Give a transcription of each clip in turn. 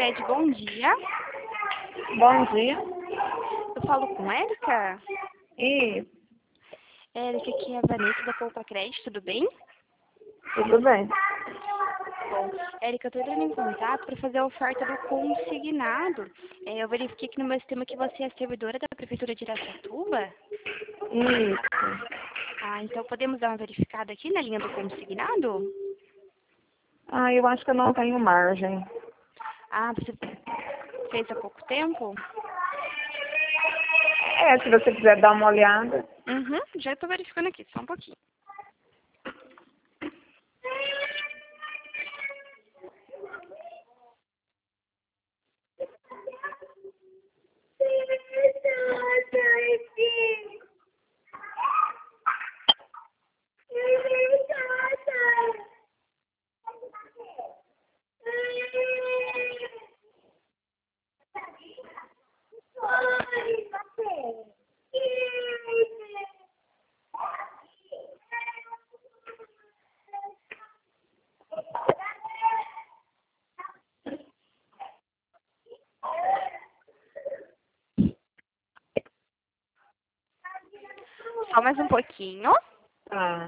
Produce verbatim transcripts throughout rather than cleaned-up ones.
Cred, bom dia. Bom dia. Eu falo com Érica? E Érica, aqui é a Vanessa da Poupa Cred, tudo bem? tudo bem? Bom, Érica, eu estou entrando em contato para fazer a oferta do consignado. É, eu verifiquei aqui no meu sistema que você é servidora da Prefeitura de Araçatuba. Isso. Ah, então podemos dar uma verificada aqui na linha do consignado? Ah, eu acho que eu não tenho margem. Ah, você fez há pouco tempo? É, se você quiser dar uma olhada. Uhum, já estou verificando aqui, só um pouquinho. Só mais um pouquinho. Ah.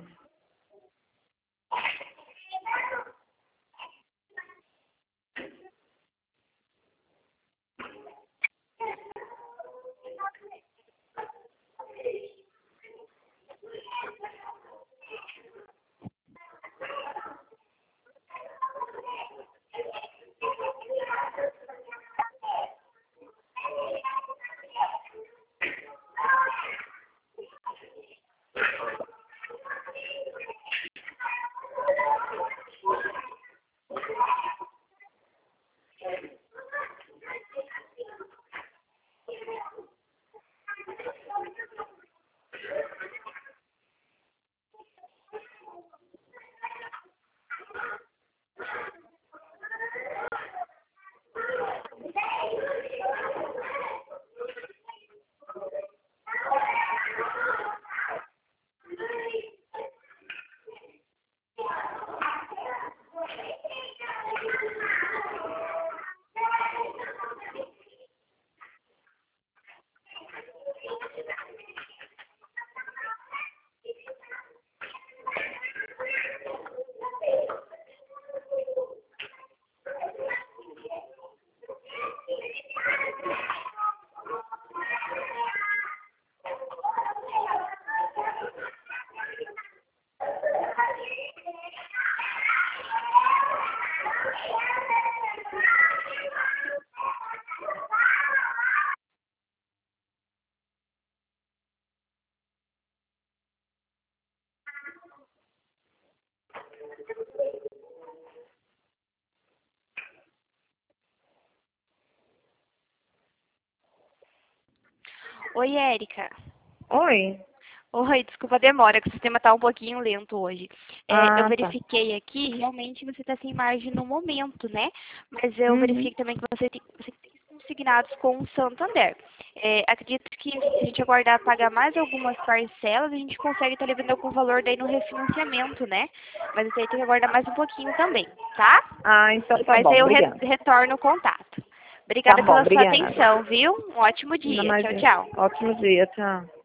Oi, Érica. Oi? Oi, desculpa a demora, que o sistema está um pouquinho lento hoje. É, eu Ah, tá. verifiquei aqui, realmente você está sem margem no momento, né? Mas eu Uhum. verifiquei também que você tem, você tem consignados com o Santander. É, acredito que se a gente aguardar pagar mais algumas parcelas, a gente consegue estar levando algum valor daí no refinanciamento, né? Mas isso aí tem que aguardar mais um pouquinho também, tá? Ah, então tá Mas bom. aí eu re Obrigada. retorno o contato. Tá Obrigada bom, pela sua obrigada. atenção, viu? Um ótimo Ainda dia. mais Tchau, tchau. ótimo dia, tchau.